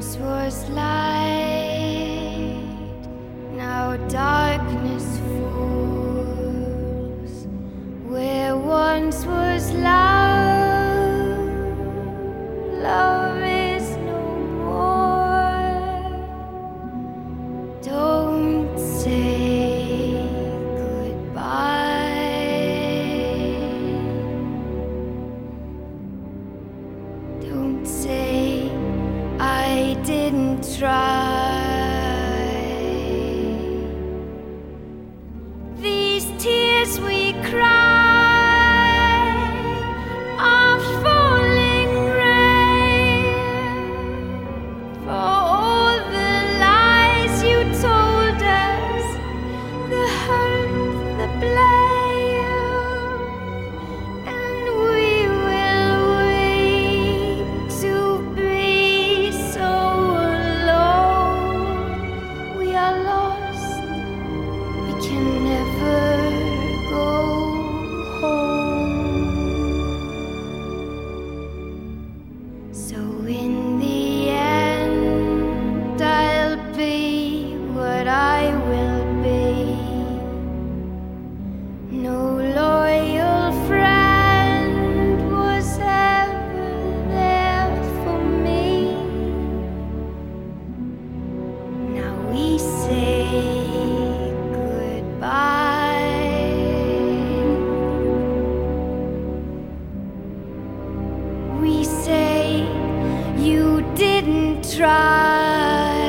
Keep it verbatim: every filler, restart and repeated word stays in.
once was light, now darkness falls. Where once was love, love is no more. Don't say goodbye. Don't say I didn't try. These tears we cry are falling rain for all the lies you told us, the hurt, the blame, and we will wait to be so alone. We are lost, we can never go home. So in the end, I'll be what I will be. No loyal friend was ever there for me. Now we say goodbye. We say you didn't try.